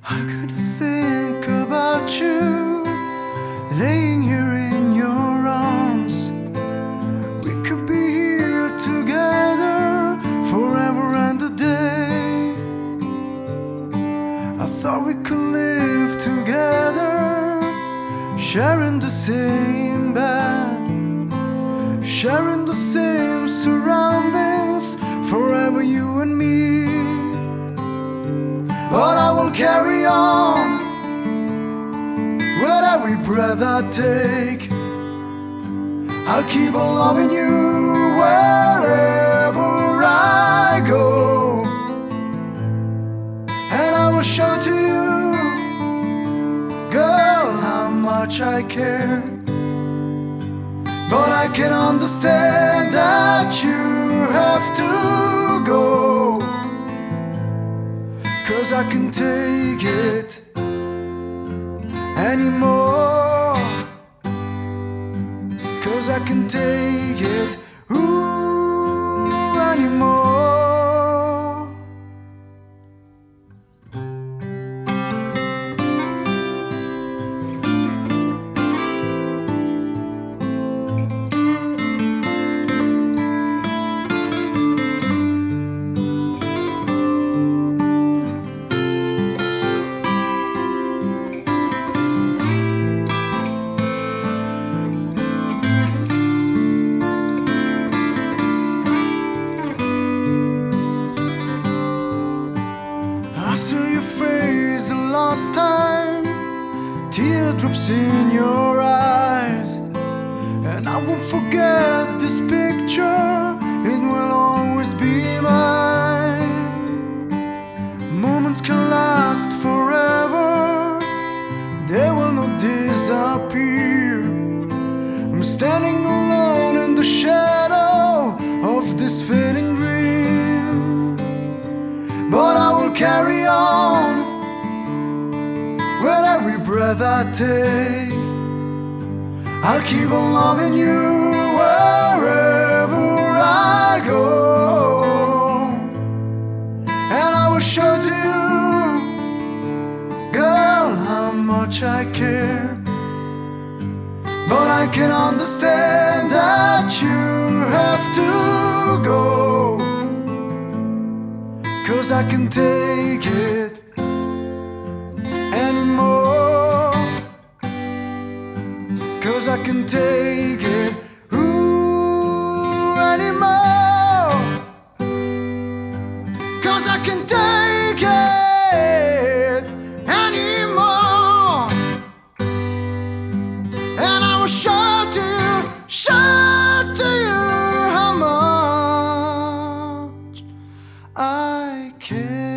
I could think about you laying here in your arms. We could be here together forever and a day. I thought we could live together, sharing the same bed, sharing the same surroundings, forever you and me. But I will carry on with every breath I take. I'll keep on loving you wherever I go, and I will show to you, girl, how much I care. But I can understand that you have to go, 'cause I can take it anymore. 'Cause I can take it, anymore. I saw your face the last time, teardrops in your eyes, and I won't forget this picture, it will always be mine. Moments can last forever, they will not disappear. I'm standing alone in the shadow of this fading dream, but I will carry on with every breath I take. I'll keep on loving you wherever I go, and I will show to you, girl, how much I care. But I can understand that you have to go, 'cause I can take it anymore. 'Cause I can take it, anymore. 'Cause I can take it anymore. And I will show to you how much I care.